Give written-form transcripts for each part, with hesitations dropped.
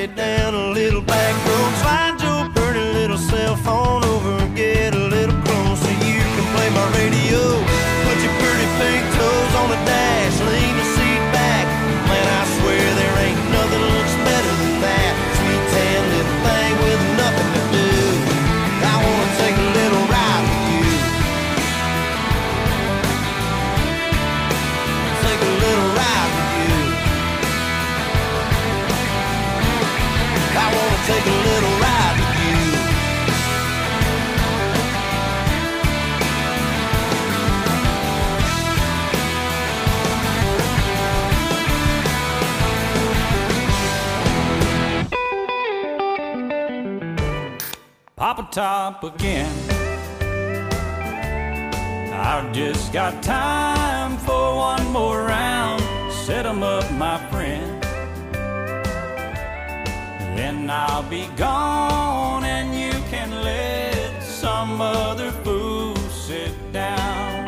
head down a little back road. Slide your pretty little cell phone over and get a little close so you can play my radio. Put your pretty pink toes on the dash, lean the seat back. Man, I swear there ain't nothing looks better than that sweet tan little thing with nothing to do. I wanna take a little ride with you. Take a little ride with you. I wanna take a little ride with you. Papa Top again. I've just got time for one more round. Set 'em up, my friend. Then I'll be gone and you can let some other fool sit down.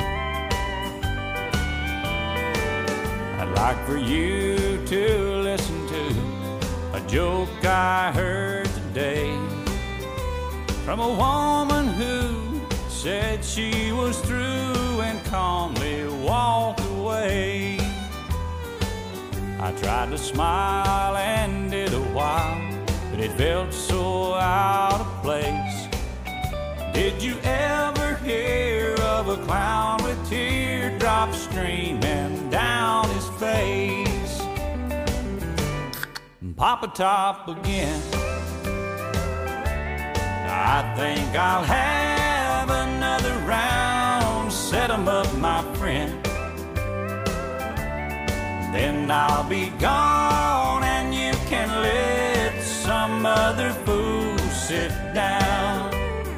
I'd like for you to listen to a joke I heard today from a woman who said she was through and calmly walked away. I tried to smile and did a while, but it felt so out of place. Did you ever hear of a clown with teardrops streaming down his face? Papa Top again. I think I'll have another round. Set 'em up, my friend. Then I'll be gone and you can let some other fool sit down.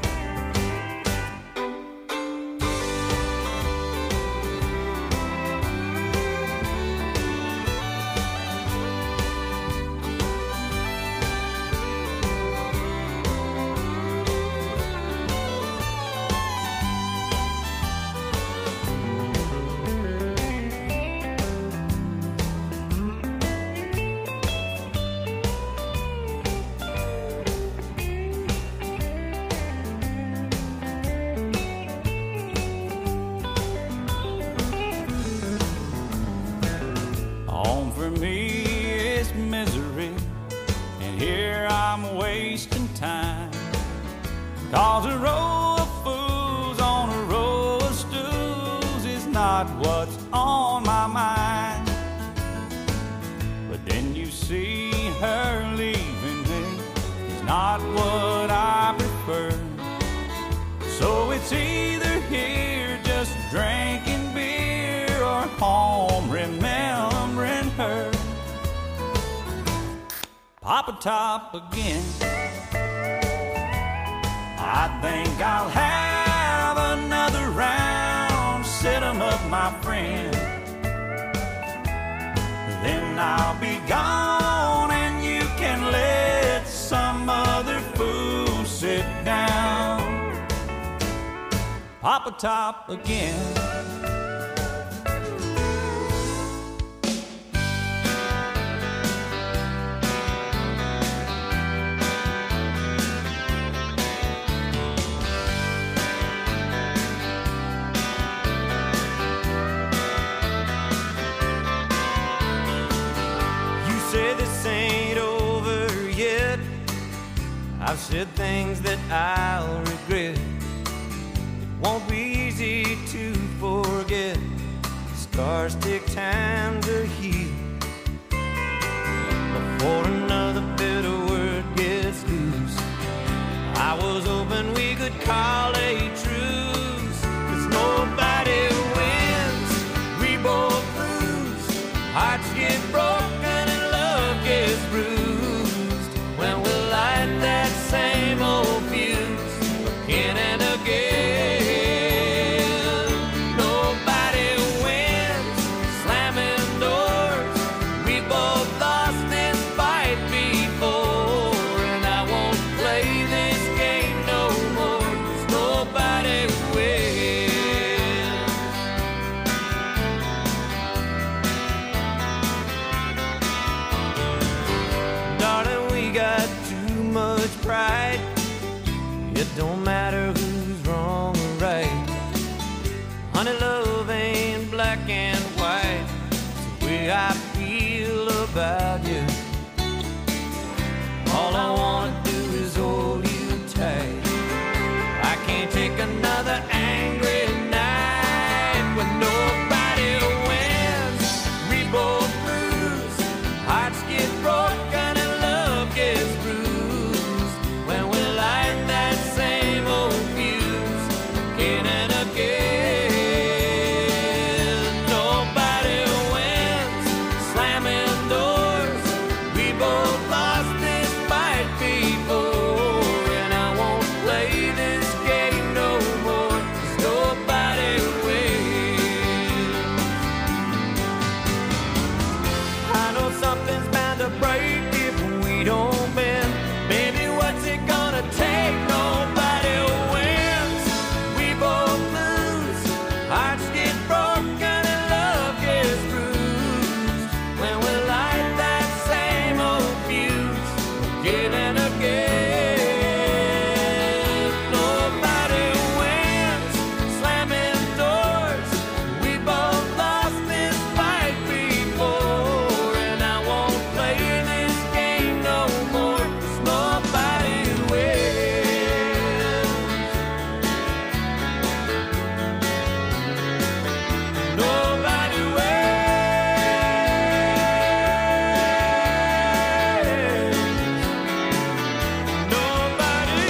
Home for me is misery, and here I'm wasting time. 'Cause a row of fools on a row of stools is not what's on my mind. But then you see her leaving me is not what I prefer. So it's either here just drinking beer or home remembering her. Papa Top again. I think I'll have another round. Set 'em up, my friend. Then I'll be gone and you can let some other fool sit down. Papa Top again. I've said things that I'll regret. It won't be easy to forget. Scars take time to heal before another bitter word gets loose. I was hoping we could call a truce, 'cause nobody wins, we both lose. Hearts get broken and love gets bruised. When we light that same old fuse again and again. Nobody wins, slamming doors. We both lost this fight before, and I won't play this game no more, 'cause nobody wins. pride. It don't matter who's wrong or right. Honey, love ain't black and white. It's the way I feel about you. All I wanna do is hold you tight. I can't take another angry night when nobody wins. We both lose. Hearts get broken and love gets bruised when we light that same old fuse again and again. Nobody wins. Slamming doors. We both lost this fight before, and I won't play this game no more, 'cause nobody wins. I know something's bound to break if we don't bend. Baby, what's it gonna take? Nobody wins. We both lose. Hearts get broken and love gets bruised when we light that same old fuse again and again. Nobody wins. Slamming doors. We both lost this fight before, and I won't play this game no more, 'cause nobody wins. Nobody wins. Nobody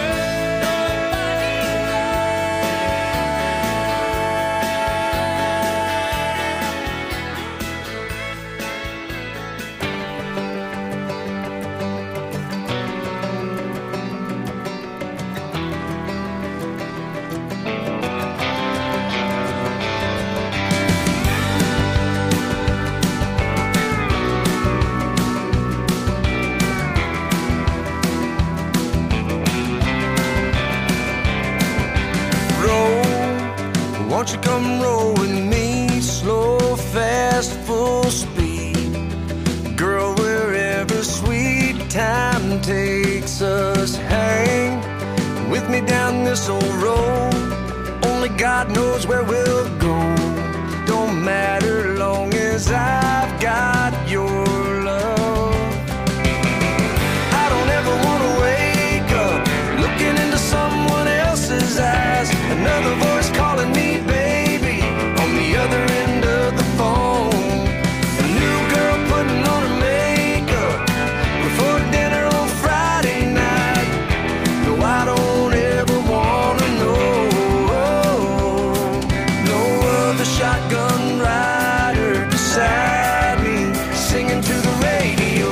Roll, won't you come roll with me? Slow, fast, full speed. Girl, wherever sweet time takes us, hang with me down this old road. Only God knows where we'll go. Don't matter long as I've got your love. I don't ever wanna wake up looking into someone else's eyes. Another voice calling me baby on the other end of the phone. A new girl putting on her makeup before dinner on Friday night. No, I don't ever wanna know. No other shotgun rider beside me singing to the radio.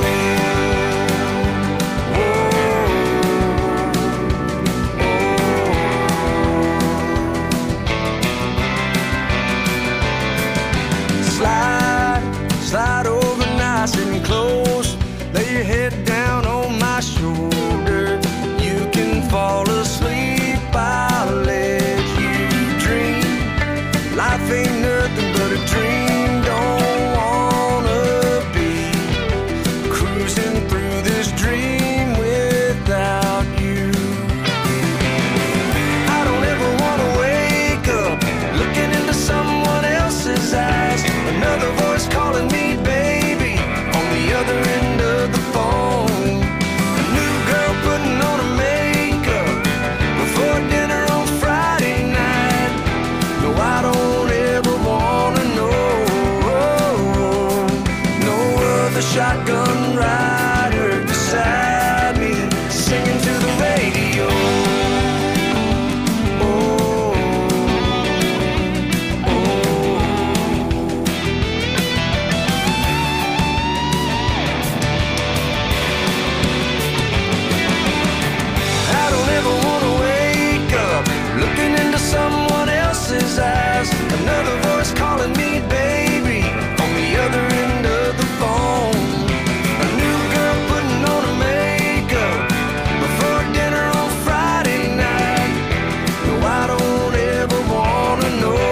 Slide over nice and close. Lay your head down on my shoulder. You can fall asleep, I'll let you dream. Life ain't nothing but a dream. Don't wanna be cruising through this dream without you. I don't ever wanna wake up looking into someone else's eyes. Another voice calling me baby on the other end of the phone. A new girl putting on her makeup before dinner on Friday night. No, I don't ever wanna know. No other shotgun rider beside me singing to the radio. I don't ever wanna wake up looking into someone else's eyes. Another voice calling me baby on the other end of the phone. A new girl putting on her makeup before dinner on Friday night. No, I don't ever wanna know.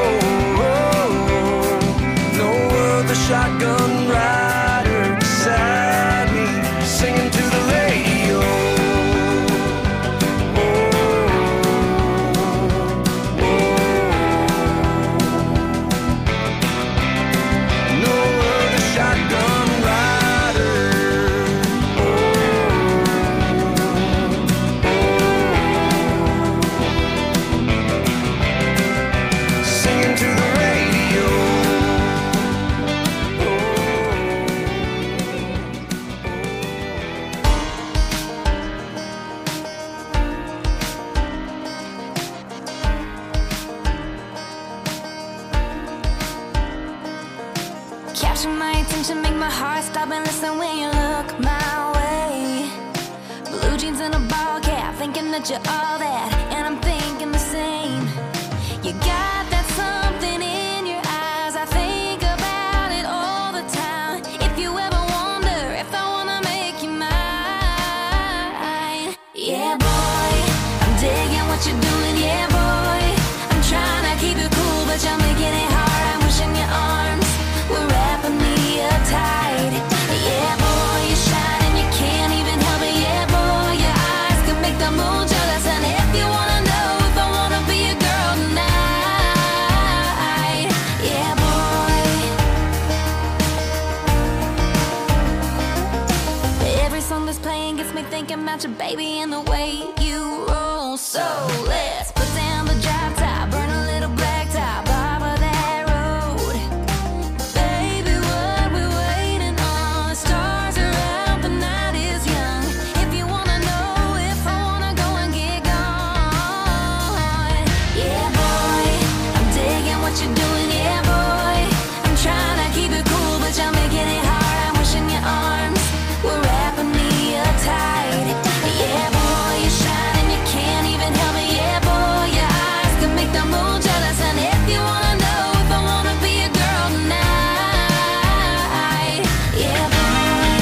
No other shotgun rider beside me singing to the radio. capture my attention, make my heart stop and listen when you look my way. Blue jeans and a ball cap, thinking that you're all that, and I'm thinking the same. You got that something in your eyes, I think about it all the time. If you ever wonder if I wanna make you mine, yeah boy, I'm digging what you're doing, yeah boy. I'm trying to keep it cool, but you're making it hard. I'm wishing your arms were wrapping me up tight. Yeah boy, you shine and you can't even help it. Yeah boy, your eyes can make the moon jealous. And if you wanna know if I wanna be a girl tonight, yeah boy. Every song that's playing gets me thinking about your baby and the way you roll. So let's put down the drop top, burn a little black top off of that road. Baby, what we waiting on? The stars are out, the night is young. If you wanna know if I wanna go and get gone, yeah boy, I'm digging what you're doing, yeah boy. I'm trying to keep it cool, but you're making it hard. I'm wishing your arms were wrapping me up tight. Yeah boy, you shine and you can't even help it. Yeah boy, your eyes can make the moon jealous. And if you wanna know if I wanna be a girl tonight, yeah boy.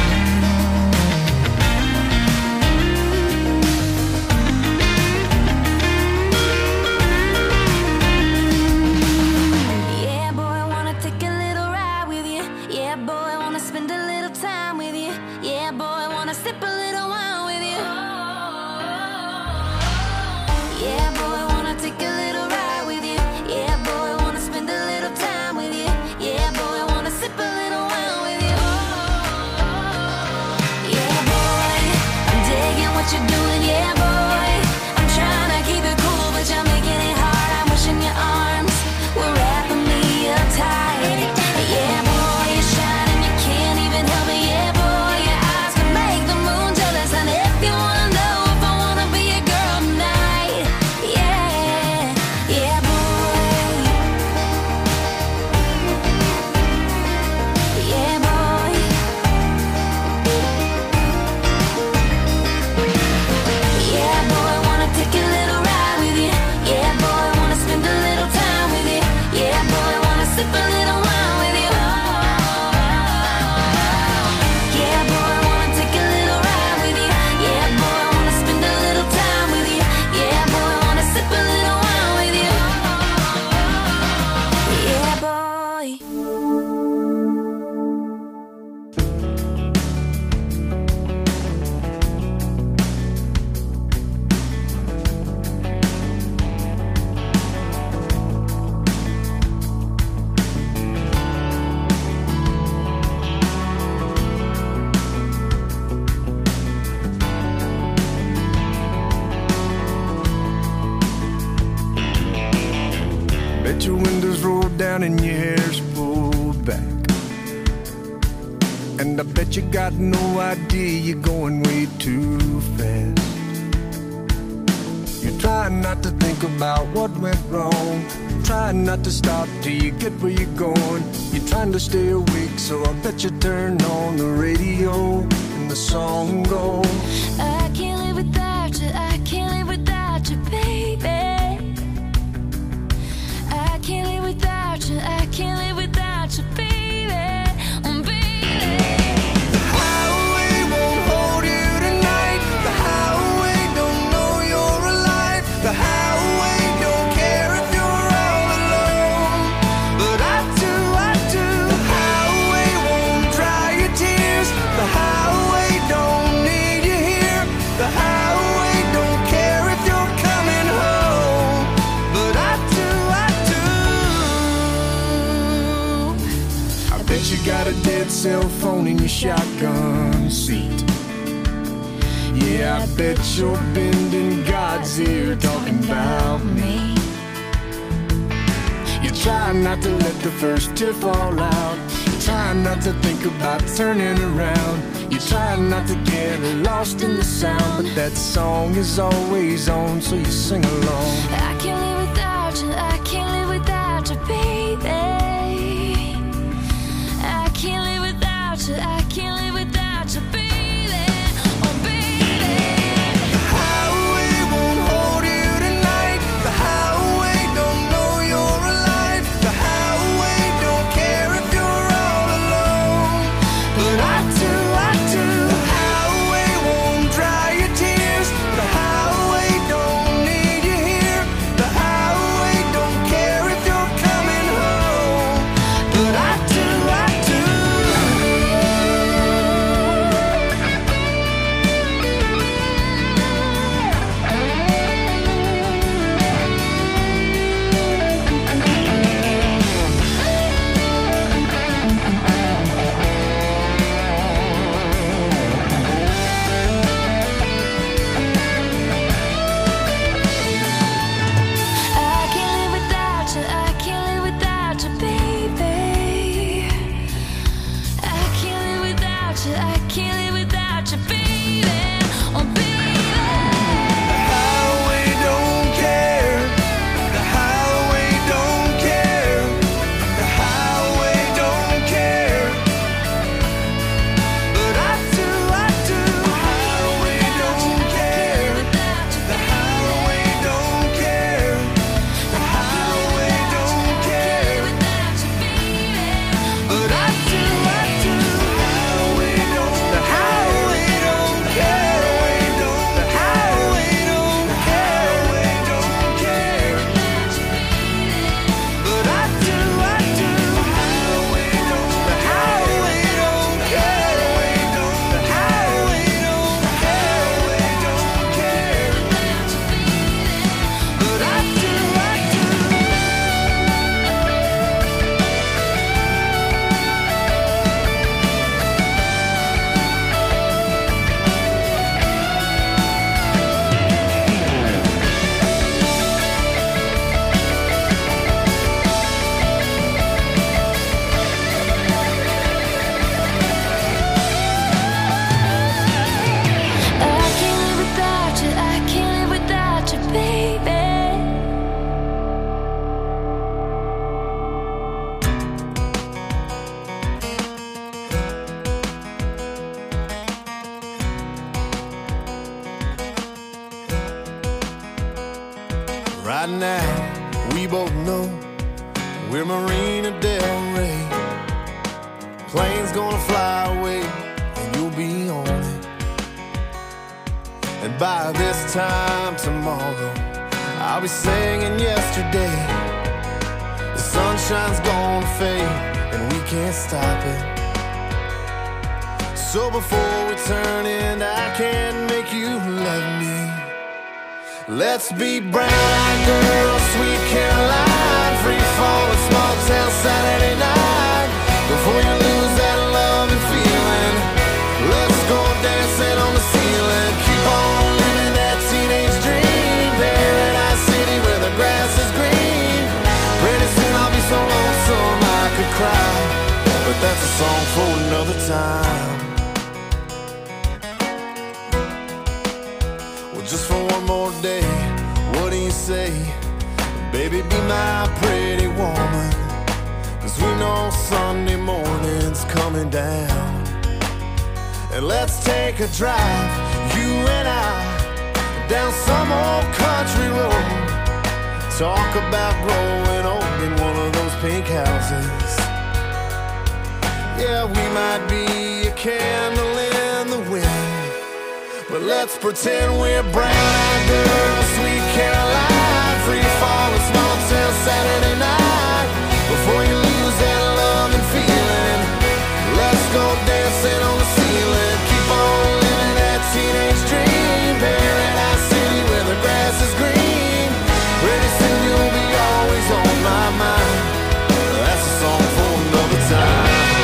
Yeah boy, I wanna take a little ride with you. Yeah boy, I wanna spend a little time with you. Yeah boy, I wanna sip a little wine with you. Yeah boy, I wanna take a little ride with you. Yeah boy, I wanna spend a little time with you. Yeah boy, I wanna sip a little wine with you. Yeah boy, I'm digging what you're doing. Yeah boy, I'm trying to keep it cool, but you're making it hard. I'm wishing your arms were wrapping me up tight. Yeah boy, you shine and you can't even help it. Yeah boy, your eyes can make the moon jealous. And if you wanna know if I wanna be a girl tonight, yeah, yeah boy, yeah boy, yeah boy, I wanna take a little ride with you. Yeah boy, I wanna spend a little time with you. Yeah boy, I wanna sip a little wine with you. Yeah boy, I wanna take a little ride with you. Yeah boy, I wanna spend a little time with you. Yeah boy, I wanna sip a little wine with you. Yeah boy. Bet your windows roll down and your hair's pulled back. And I bet you got no idea you're going way too fast. You're trying not to think about what went wrong, trying not to stop till you get where you're going. You're trying to stay awake, so I bet you turn on the radio and the song goes, I can't live without you, I can't live without you, baby. I can't live without you, I can't live without you, baby. the highway won't hold you tonight. The highway don't know you're alive. The highway don't care if you're all alone. But I do. The highway won't dry your tears. The highway don't need you here. The highway don't care if you're coming home. But I do. I bet you got a dead cell phone in your shotgun seat. Yeah, I bet you're bending God's ear talking about me. You're trying not to let the first tear fall out. You're trying not to think about turning around. You're trying not to get lost in the sound. But that song is always on, so you sing along. I can't live without you, I can't live without you, baby. sun's gonna fly away and you'll be on it. And by this time tomorrow, I'll be singing yesterday. The sunshine's gonna fade and we can't stop it. So before we turn in, I can't make you love me. Let's be brown-eyed girls, sweet Caroline, free falling small town Saturday night. Before you lose that love and feeling, let's go dancing on the ceiling. Keep on living that teenage dream, Paradise City where the grass is green. Pretty soon I'll be so lonesome I could cry, but that's a song for another time. Just for one more day, what do you say? Baby, be my pretty woman, 'cause we know Sunday morning's coming down. And let's take a drive, you and I, down some old country road. Talk about growing old in one of those pink houses. Yeah, we might be a candle in the wind, but let's pretend we're brown-eyed girls, sweet Caroline, free to fall in small town Saturday night. Before you lose that love and feeling, let's go dancing on the ceiling. Keep on living that teenage dream, Paradise City where the grass is green. Pretty soon you'll be always on my mind. That's a song for another time.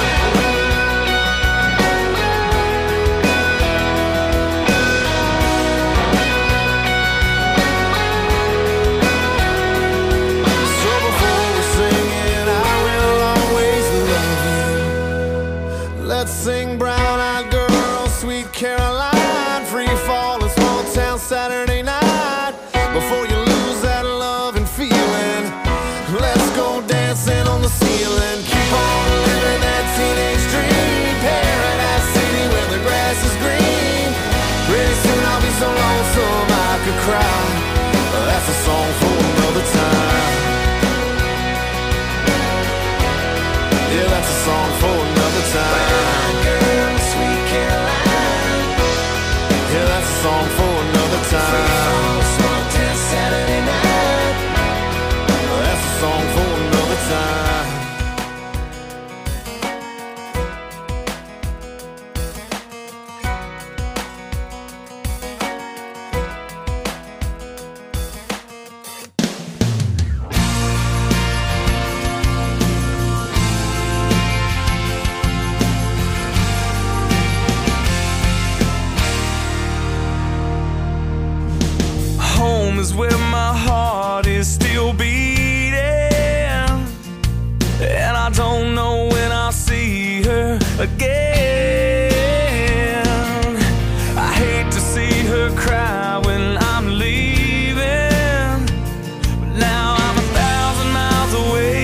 Let's sing brown-eyed girl, sweet Caroline, free fall in small town Saturday night. Before you lose that love and feeling, let's go dancing on the ceiling. Keep on living that teenage dream, Paradise City where the grass is green. Pretty soon I'll be so lonesome I could cry. That's a song for another time. Yeah, that's a song for another time. Girl, sweet Caroline. Yeah, that's a song for another time. Small town Saturday night. That's a song for another time. Where my heart is still beating, and I don't know when I'll see her again. I hate to see her cry when I'm leaving, but now I'm 1,000 miles away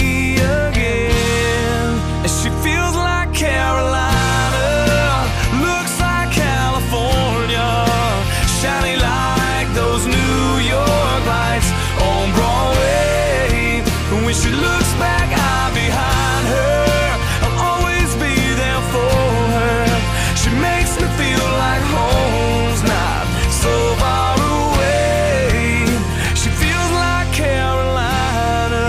again. And she feels like Carolina, looks like California, shiny like those New York lights on Broadway. When she looks back, I'm behind her. I'll always be there for her. She makes me feel like home's not so far away. She feels like Carolina.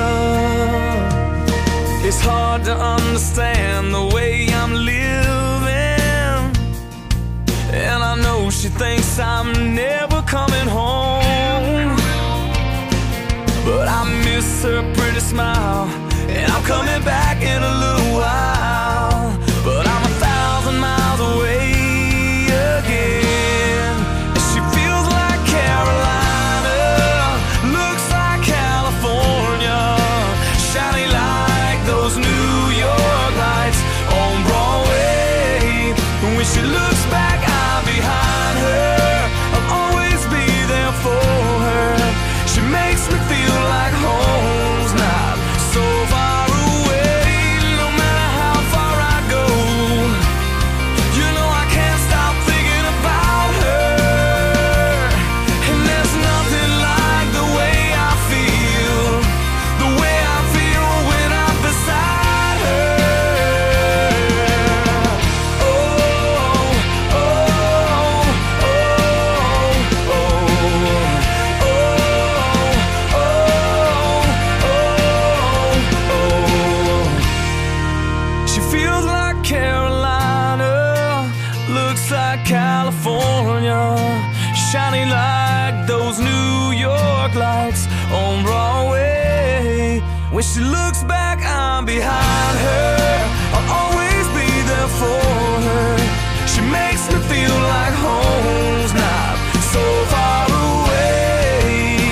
It's hard to understand the way I'm living, and I know she thinks I'm never coming home. But I miss her pretty smile, and I'm coming back in a little while. But I'm 1,000 miles away again. And she feels like Carolina, looks like California, shiny like those New York lights on Broadway. When she looks back, I'm behind her. I'll always be there for her. She makes me feel like home's not so far away. She feels like Carolina, looks like California, shining like those New York lights on Broadway. When she looks back, I'm behind her. I'll always be there for her. She makes me feel like home's not so far away.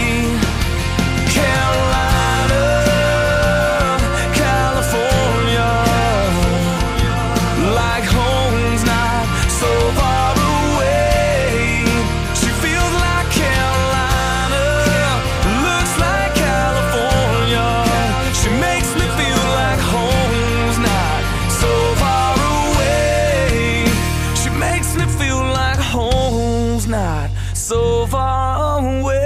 Carolina, California, like home's not so far away. She feels like Carolina, looks like California. She makes me feel like home's not so far away. She makes me feel like home's not so far away.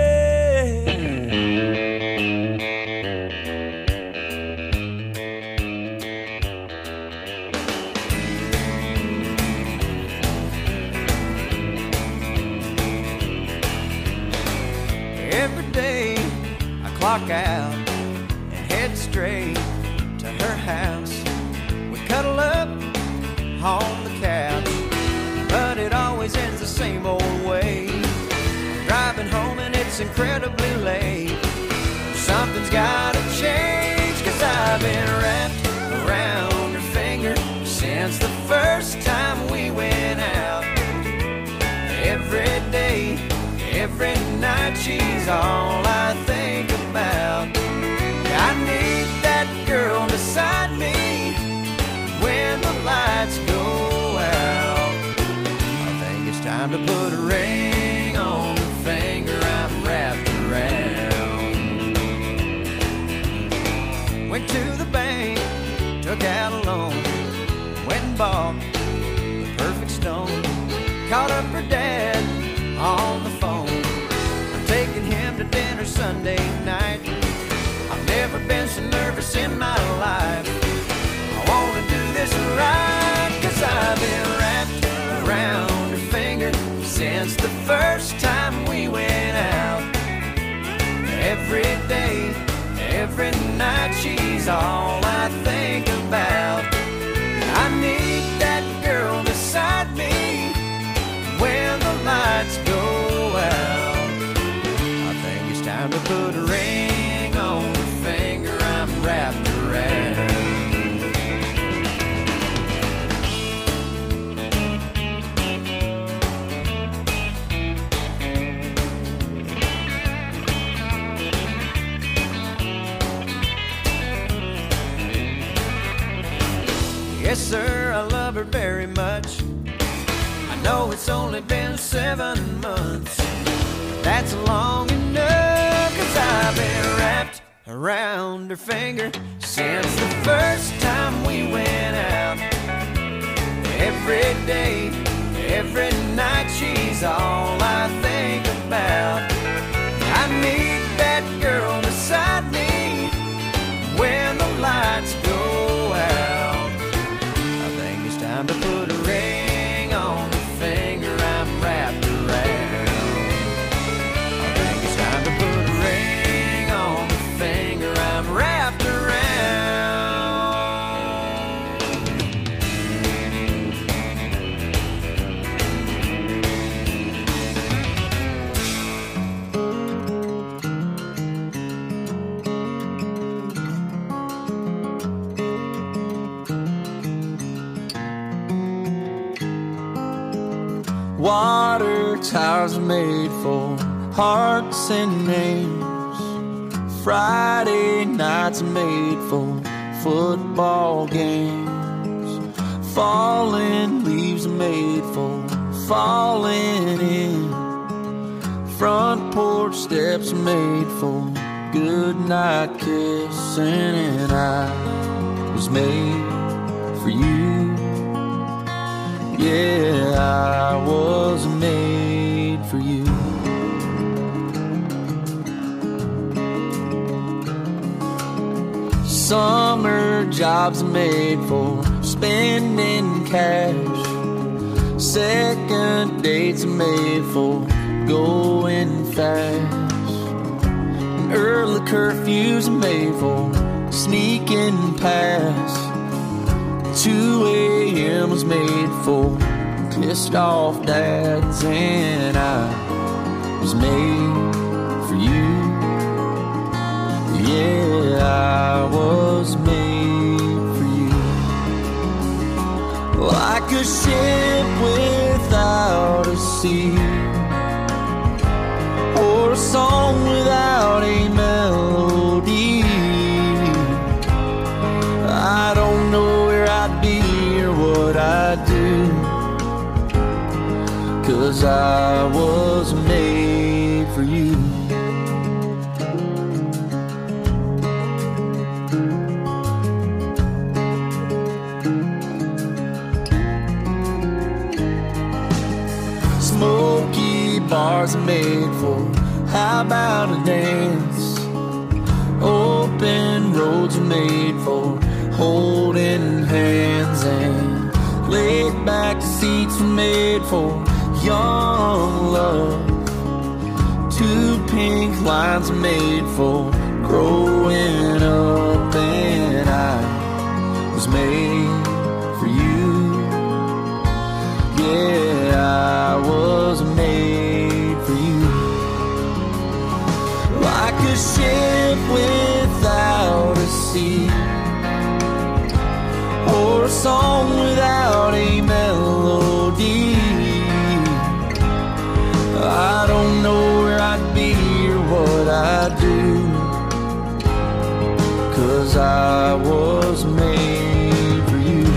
Every day I clock out and head straight to her house. We cuddle up on the couch, but it always ends the same old way. I'm driving home and it's incredibly late. Something's gotta change, 'cause I've been wrapped around her finger since the first time we went out. Every day, every night, she's all I think about. I need that girl beside me when the lights go out. I think it's time to put a ring on the finger I'm wrapped around. Went to the bank, took out a loan, went and bought the perfect stone. Called up her dad on the phone. I'm taking him to dinner Sunday night. I've never been so nervous in my life. I wanna do this right, 'cause I've been wrapped around her finger since the first time we went out. Every day, every night, she's all I think about. I need that girl beside me when the lights go out. I think it's time to put a ring on the finger I'm wrapped around. Yes, sir, I love her very much. I know it's only been 7 months. That's long enough, 'cause I've been wrapped around her finger since the first time we went out. Every day, every night, she's all I think about. I need that girl beside me when the lights go out. I think it's time to put a ring on the finger I'm wrapped around. I think it's time to put a ring on the finger I'm wrapped around. Water towers are made for hearts and names. Friday nights are made for football games. Falling leaves are made for falling in. Front porch steps are made for good night kissing. And I was made for you. Yeah, I was made for you. Summer jobs are made for spending cash. Second dates are made for going fast. And early curfews are made for sneaking past. 2 a.m. was made for pissed off dads, and I was made for you. Yeah, I was made for you. Like a ship without a sea, or a song without a melody. I don't know where I'd be or what I'd do, 'cause I was made for you. Smoky bars are made for how about a dance? Open roads are made for holding hands, and laid back seats are made for young love. 2 pink lines are made for growing up, and I was made for you. Yeah, I was made for you. Like a ship without a sea, or a song without a melody. I don't know where I'd be or what I'd do, 'cause I was made for you.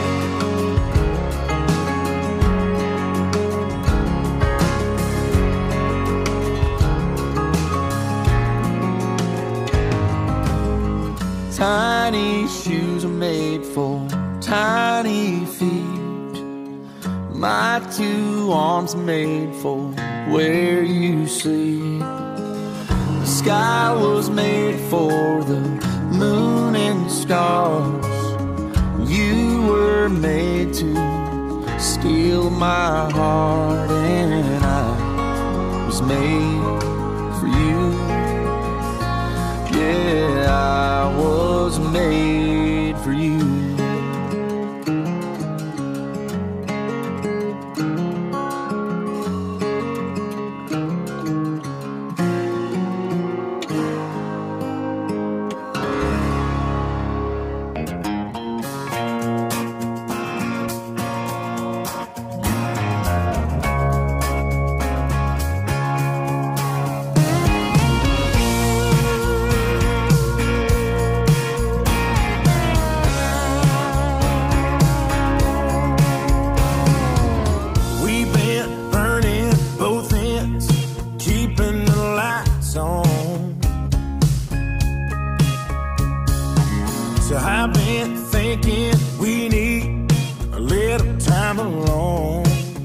Tiny shoes are made for tiny feet. My 2 arms are made for where you sleep. The sky was made for the moon and stars. You were made to steal my heart, and I was made for you. Yeah, I was made for you. So I've been thinking we need a little time alone.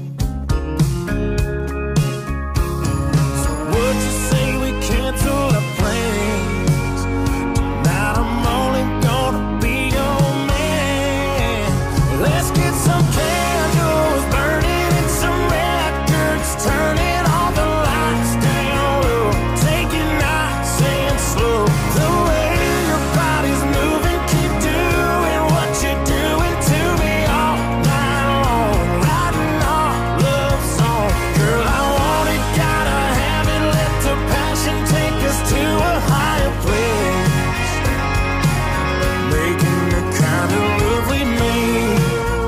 So would you say we cancel our plans? Tonight I'm only gonna be your man. Let's get some candles burning and some records, turning all the lights down low, take it nice and slow. The way your body's moving, keep doing what you're doing to me all night long, writing our love song. Girl, I want it, gotta have it, let the passion take us to a higher place, making the kind of love we made.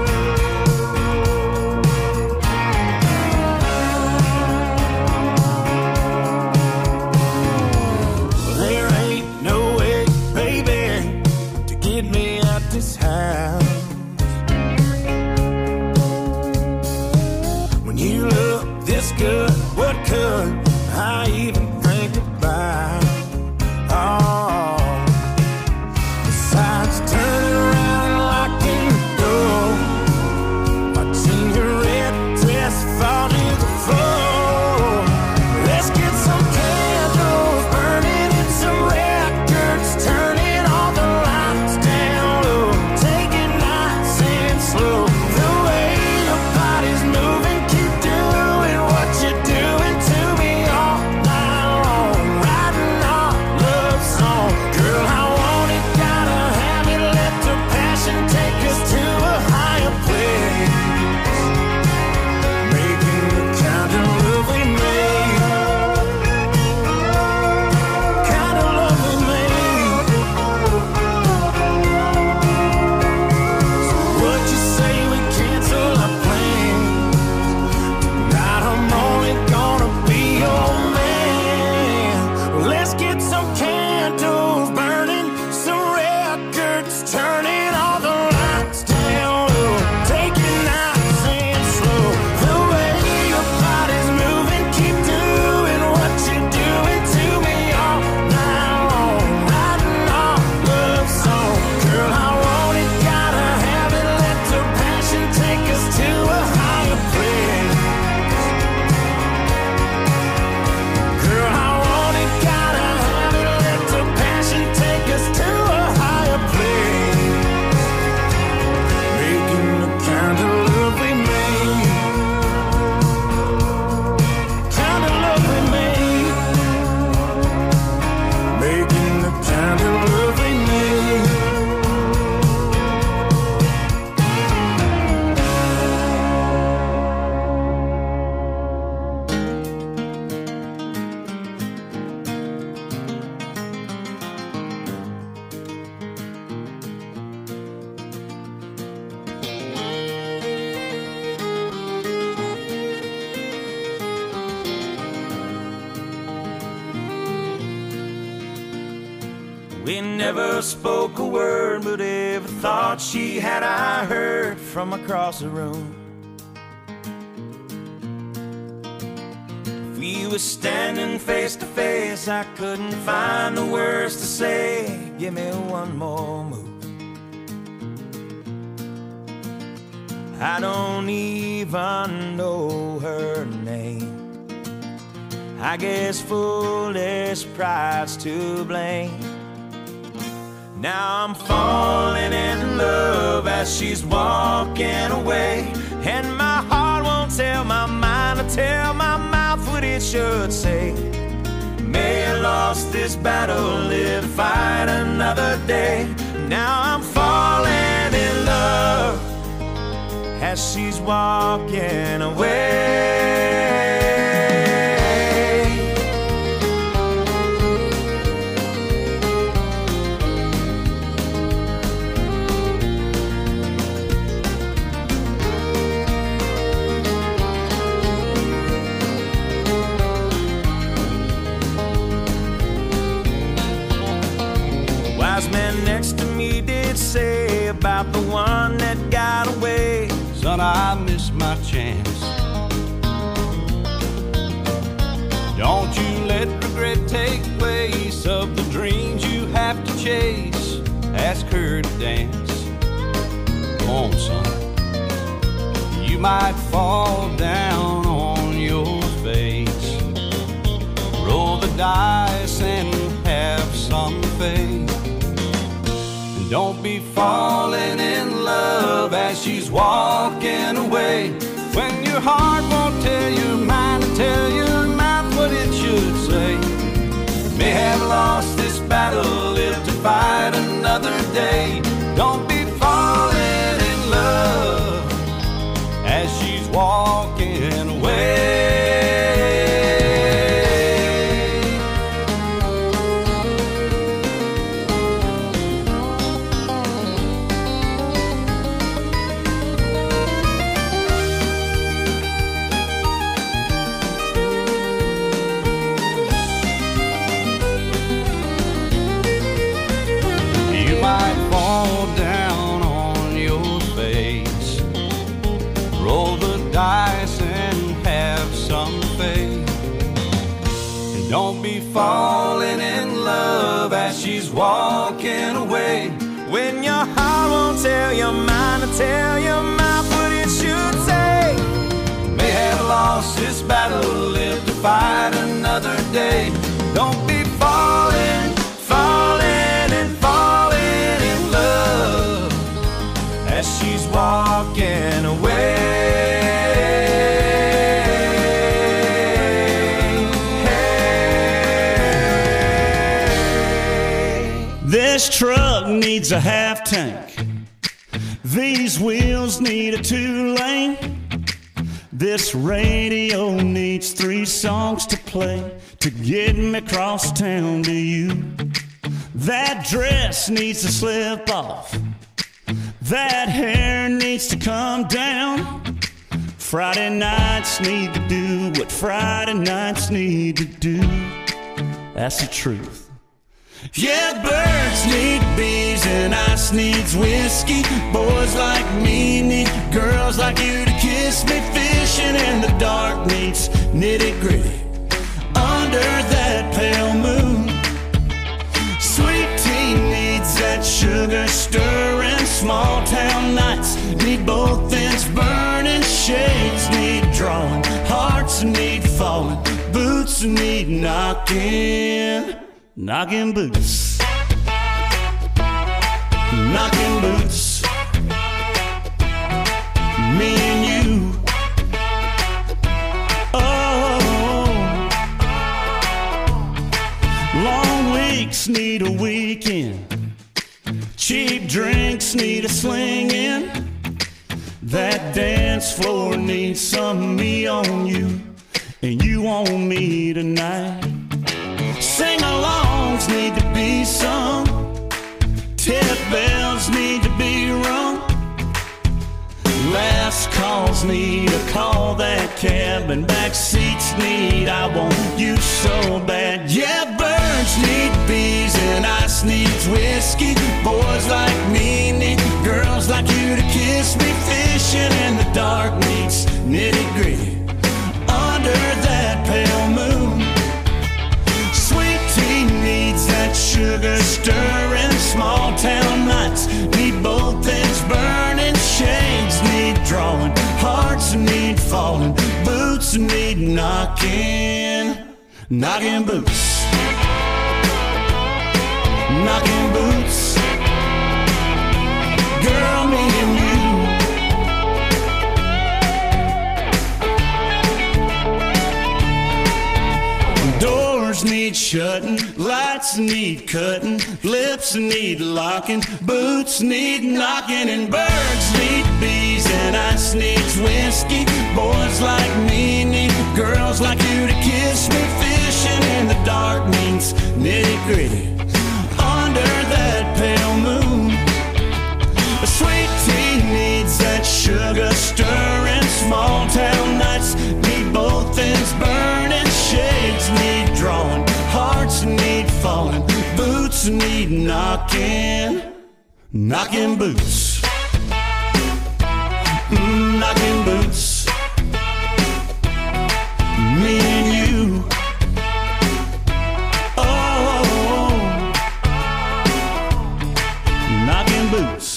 There ain't no way, baby, to get me out this house. When you look this good, what could I even think about? Oh, besides turning around and locking the door, watching your red dress fall to the floor. Let's get some candles burning and some records, turning all the lights down low, take it nice and slow. The way your body's moving, keep doing what you're doing to me We never spoke a word, but every thought she had I heard from across the room. If we were standing face to face, I couldn't find the words to say. Give me one more move. I don't even know her name. I guess foolish pride's to blame. Now I'm falling in love as she's walking away, and my heart won't tell my mind or tell my mouth what it should say. May have lost this battle, live to fight another day. Now I'm falling in love as she's walking away. Wise man next to me did say about the one that got away, son, I missed my chance. Don't you let regret take place of the dreams you have to chase. Ask her to dance. Come on, son. You might fall down on your face. Roll the dice and have some faith. Don't be falling in love as she's walking away, when your heart won't tell your mind to tell your mouth what it should say. May have lost this battle, live to fight another day. Don't be falling in love as she's walking away. Don't be falling in love as she's walking away, when your heart won't tell your mind to tell your mouth what it should say. May have lost this battle, live to fight another day. Don't be falling, falling and falling in love as she's walking away. This truck needs a half tank. These wheels need a 2-lane. This radio needs 3 songs to play to get me across town to you. That dress needs to slip off. That hair needs to come down. Friday nights need to do what Friday nights need to do. That's the truth. Yeah, birds need bees and ice needs whiskey. Boys like me need girls like you to kiss me. Fishing in the dark needs nitty-gritty under that pale moon. Sweet tea needs that sugar stirring. Small town nights need both ends burning. Shades need drawing, hearts need falling, boots need knocking. Knocking boots, knocking boots, me and you. Oh, long weeks need a weekend. Cheap drinks need a swinging. That dance floor needs some me on you, and you on me tonight. Sing-alongs need to be sung. Tip bells need to be rung. Last calls need a call that cab, and back seats need I want you so bad. Yeah, birds Birds need bees and ice needs whiskey. Boys like me need girls like you to kiss me. Fishing in the dark needs nitty-gritty under that pale moon. Sweet tea needs that sugar stirring. Small town nights need both ends burning. Shades need drawing, hearts need falling, boots need knocking. Knocking boots, knocking boots. Girl, me and you. Doors need shutting, lights need cutting, lips need locking, boots need knocking, and birds need bees and ice needs whiskey. Boys like me need girls like you to kiss me. Fishing in the dark means nitty-gritty under that pale moon. Sweet tea needs that sugar stirring. Small town nights need both ends burning. Shades need drawing, hearts need falling, boots need knocking. Knocking boots, knocking boots. Me and you. Oh, knocking boots.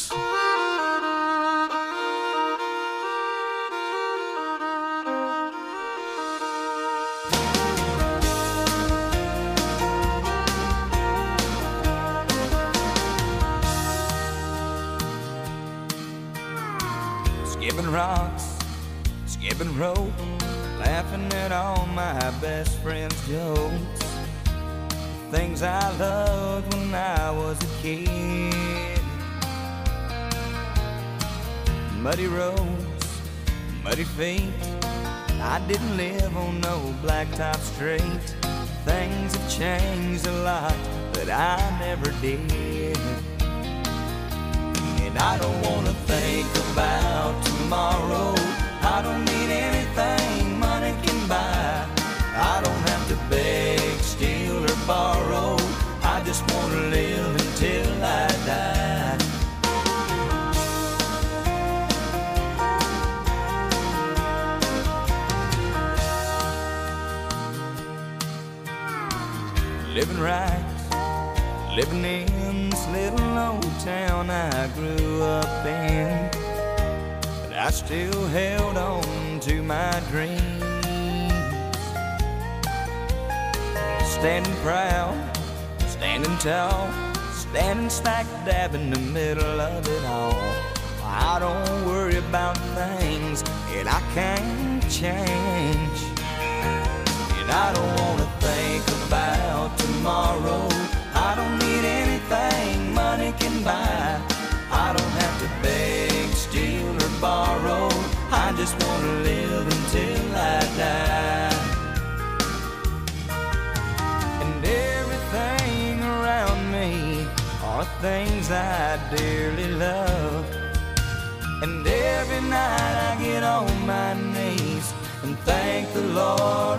Skipping rocks, skipping rope, laughing at all my best friends' jokes. Things I loved when I was a kid. Muddy roads, muddy feet. I didn't live on no blacktop street. Things have changed a lot, but I never did. And I don't wanna think about tomorrow. I don't need anything money can buy. I don't have to beg, steal, or borrow. I just wanna live until I die. Living right, living in this little old town I grew up in, but I still held on to my dreams. Standing proud, standing tall, standing smack dab in the middle of it all. I don't worry about things that I can't change, and I don't wanna think about tomorrow. I don't need anything money can buy. I don't have to beg, steal, or borrow. I just wanna live until I die. And everything around me are things I dearly love. And every night I get on my knees and thank the Lord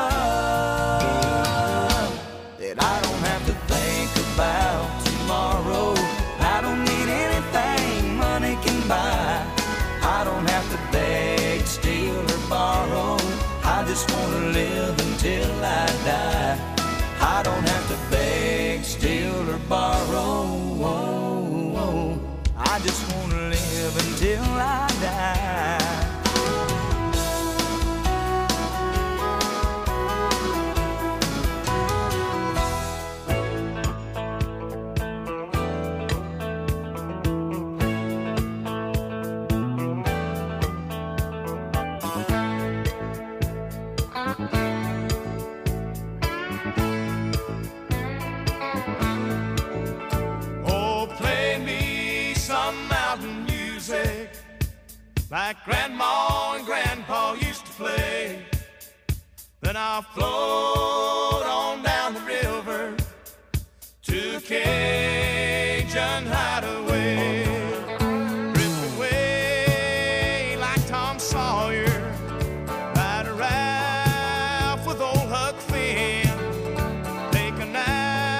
above that I don't have to think about tomorrow. I don't need anything money can buy. I don't have to beg, steal, or borrow. I just wanna live until I die. I don't have to beg, steal, or borrow. I just wanna live until I die. Like Grandma and Grandpa used to play. Then I'll float on down the river to a Cajun hideaway. Drift away like Tom Sawyer, ride a raft with old Huck Finn, take a nap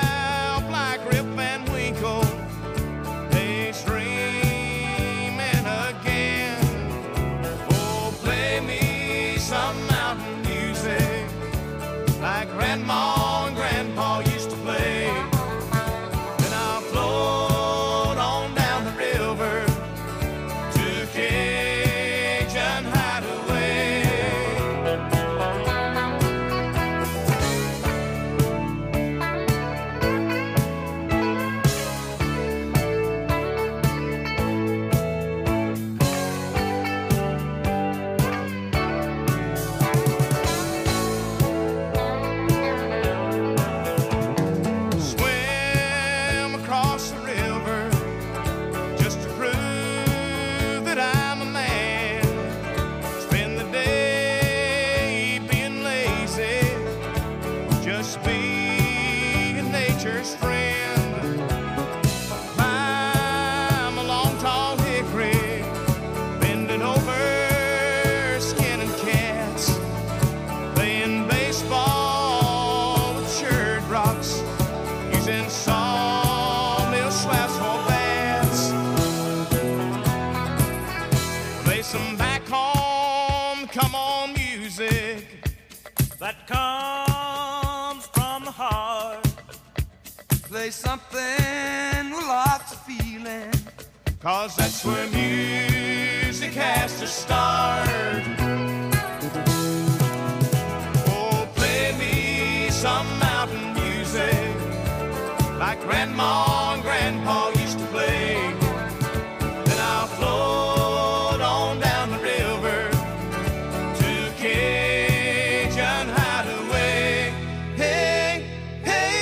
Play some back home, come on music that comes from the heart. Play something with lots of feeling, 'cause that's where music has to start. Oh, play me some mountain music like Grandma and Grandpa used to play. Then I'll float on down the river to Cajun Hideaway. Hey, hey.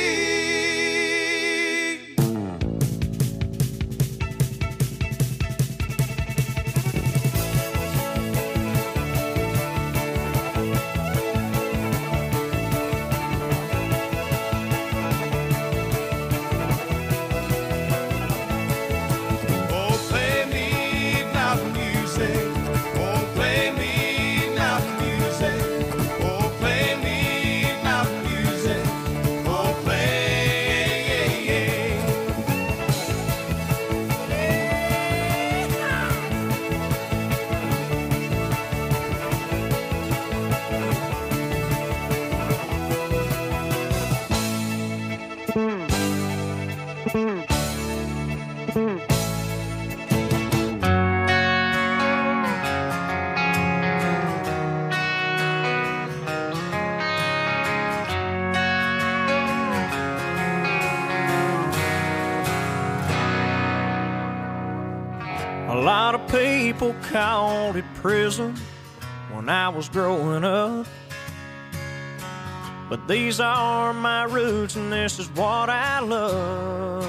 A lot of people called it prison when I was growing up, but these are my roots and this is what I love.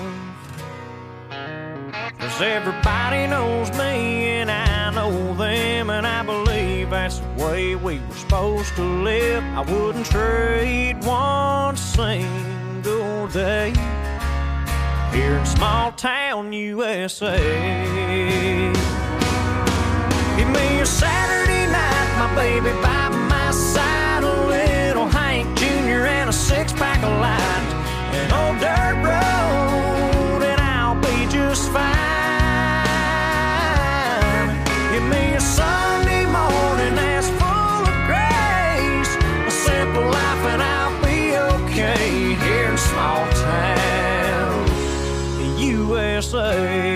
'Cause everybody knows me and I know them, and I believe that's the way we were supposed to live. I wouldn't trade one single day here in small town USA. Give me a Saturday night, my baby by my side, a little Hank Jr. and a six-pack of light, an old dirt road, and I'll be just fine. Give me a Sunday morning that's full of grace, a simple life, and I'll be okay here in small town USA.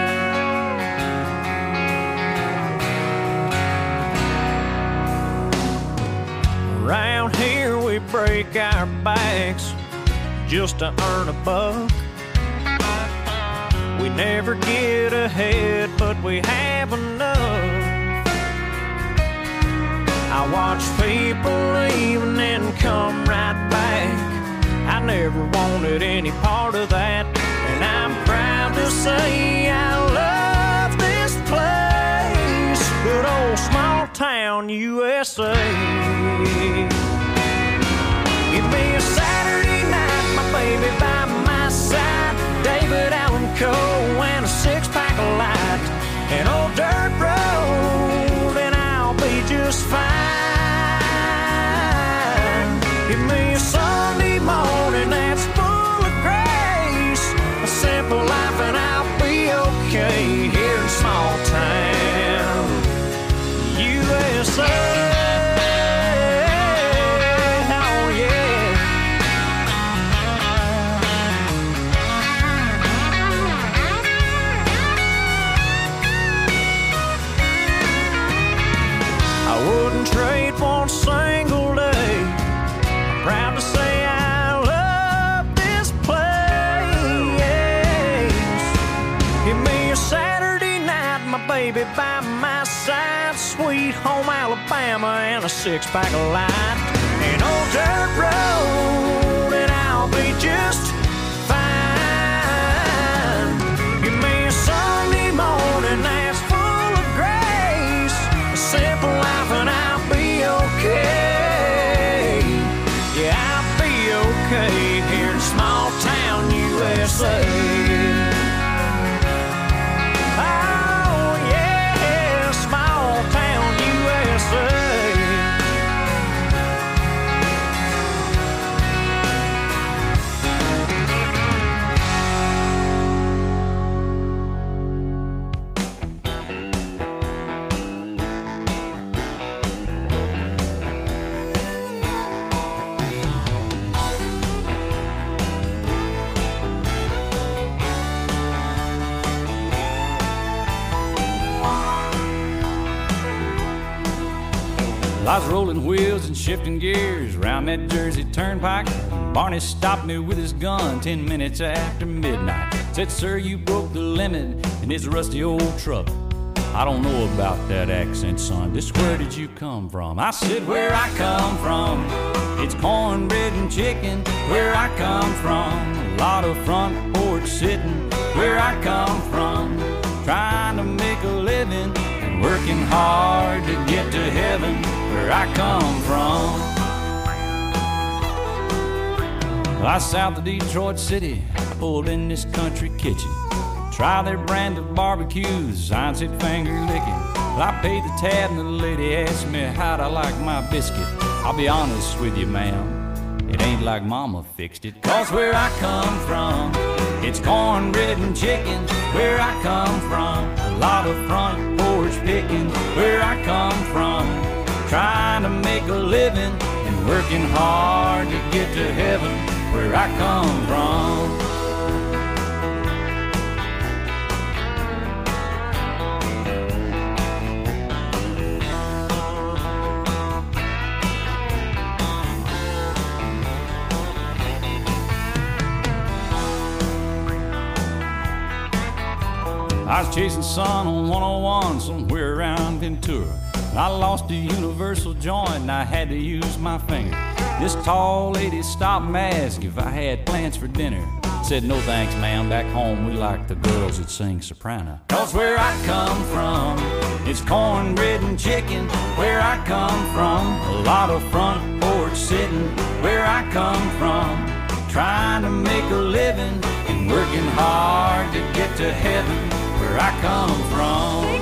Around here we break our backs just to earn a buck. We never get ahead, but we have enough. I watch people leave and then come right back. I never wanted any part of that, and I'm proud to say I love this place, good old small town USA. Give me a Saturday night, my baby by my side, David Allan Coe and a six-pack of light, an old dirt road, and I'll be just fine. Give me a Sunday morning that's full of grace, a simple life, and I'll be okay here in small town USA. Trade one single day. I'm proud to say I love this place. Give me a Saturday night, my baby by my side, sweet home Alabama and a six-pack of light, an old dirt road, and I'll be just fine. Give me a Sunday morning that's full of grace, a simple life, and I'll be okay. Yeah, I'll be okay here in small town USA. Oh yeah, small town USA. Lots of rolling wheels and shifting gears round that Jersey turnpike. Barney stopped me with his gun 10 minutes after midnight. Said, sir, you broke the limit in this rusty old truck. I don't know about that accent, son. Just where did you come from? I said, where I come from, it's cornbread and chicken. Where I come from, a lot of front porch sitting. Where I come from, trying to make a living and working hard to get to heaven. Where I come from. I south of Detroit City, pulled in this country kitchen. Try their brand of barbecues, I said finger licking. Well, I paid the tab and the lady asked me how'd I like my biscuit. I'll be honest with you, ma'am, it ain't like mama fixed it. Cause where I come from, it's cornbread and chicken. Where I come from, a lot of front porch picking. Where I come from, trying to make a living and working hard to get to heaven. Where I come from. I was chasing sun on 101 somewhere around Ventura. I lost a universal joint and I had to use my finger. This tall lady stopped and asked if I had plans for dinner. Said, no thanks, ma'am, back home we like the girls that sing soprano. Cause where I come from, it's cornbread and chicken. Where I come from, a lot of front porch sitting. Where I come from, trying to make a living and working hard to get to heaven. Where I come from.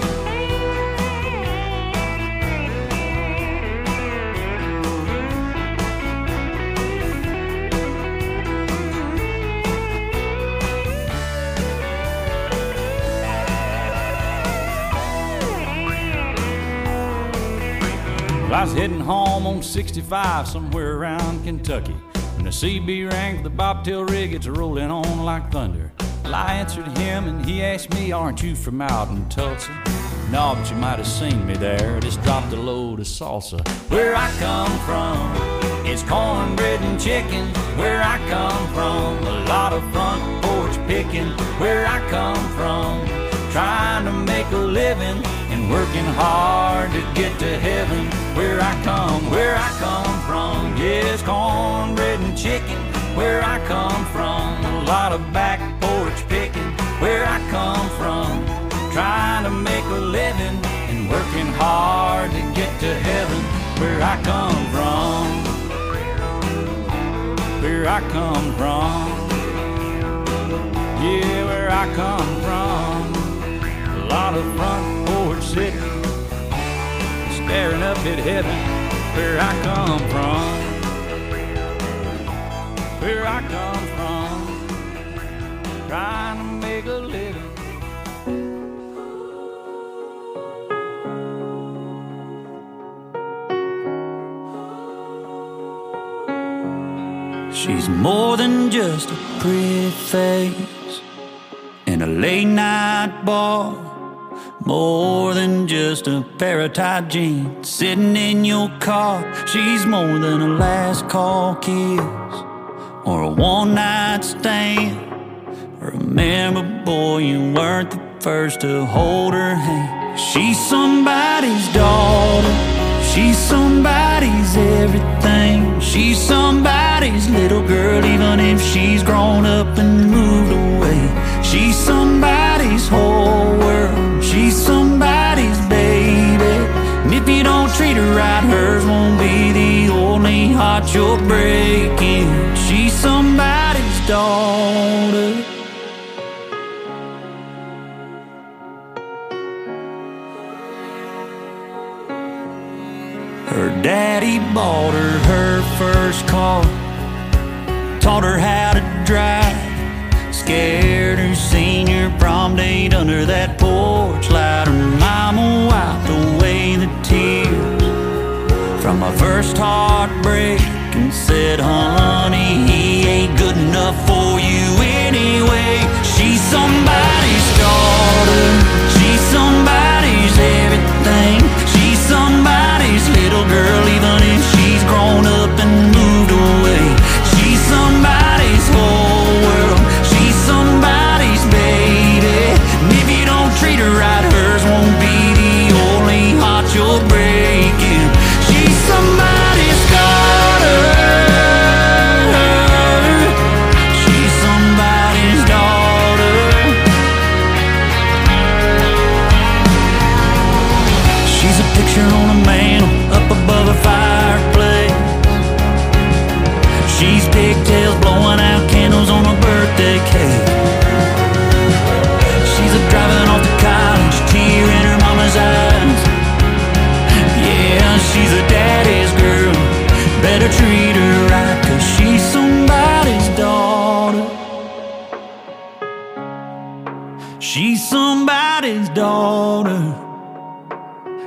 I was heading home on 65 somewhere around Kentucky when the CB rang for the bobtail rig. It's rolling on like thunder. Well, I answered him and he asked me, aren't you from out in Tulsa? No, but you might have seen me there. Just dropped a load of salsa. Where I come from, it's cornbread and chicken. Where I come from, a lot of front porch picking. Where I come from, trying to make a living and working hard to get to heaven. Where I come from, yes, cornbread and chicken. Where I come from, a lot of back porch picking. Where I come from, trying to make a living and working hard to get to heaven. Where I come from, where I come from, yeah, where I come from. A lot of front porch sitting, staring up at heaven. Where I come from, where I come from, trying to make a living. She's more than just a pretty face in a late night bar, more than just a pair of tight jeans sitting in your car. She's more than a last call kiss or a one night stand. Remember, boy, you weren't the first to hold her hand. She's somebody's daughter, she's somebody's everything. She's somebody's little girl, even if she's grown up and moved away. She's somebody's whole world, she's somebody's baby. And if you don't treat her right, hers won't be the only heart you're breaking. She's somebody's daughter. Her daddy bought her first car, taught her how to drive, scared her senior prom date under that porch light. Her mama wiped away the tears from my first heartbreak and said, honey, he ain't good enough for you anyway. She's somebody's daughter, she's somebody's everything. She's somebody's little girl,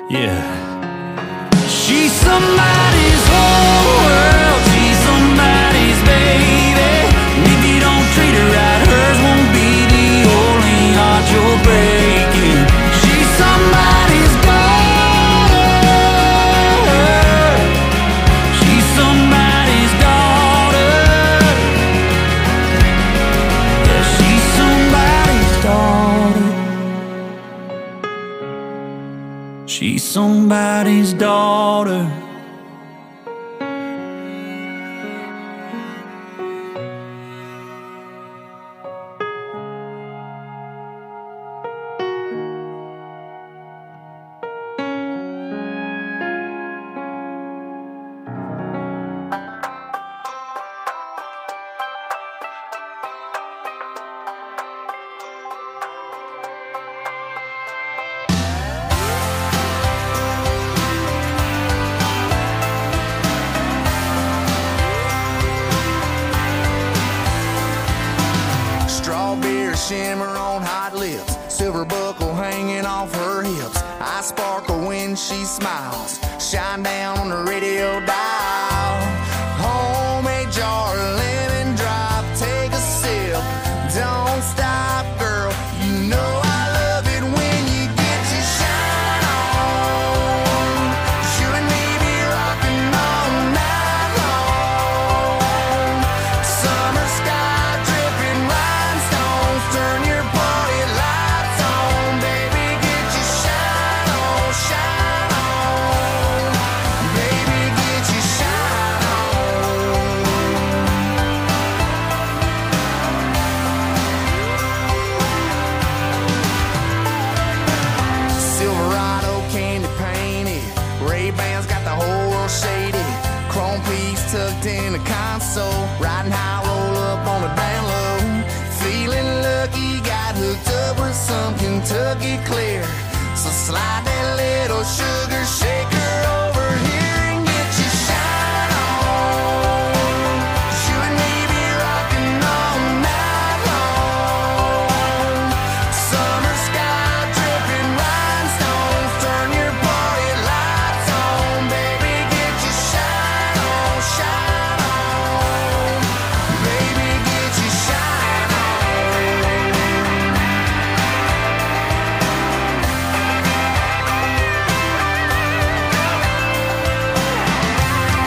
Yeah. She's somebody's whole world. She's somebody's baby. And if you don't treat her right, hers won't be the only heart you're breaking. She's somebody's daughter. She's somebody's daughter. Yeah, she's somebody's daughter. She's somebody's daughter. Strawberry shimmer on hot lips, silver buckle hanging off her hips. I sparkle when she smiles, shine down on the radio dial. Homemade jar of lemon drop, take a sip. Don't stop, girl, you know I love it when you get your shine on. 'Cause you and me be rocking all night long. Summer sky dripping rhinestones, turn your party lights on. Baby, get your shine on, shine on. Baby, get your shine on. Silverado candy painted, Ray-Bans got the whole world shaded. Chrome piece tucked in the console, riding high, roll up on the down low. Feeling lucky, got hooked up with some Kentucky clear. So slide that little sugar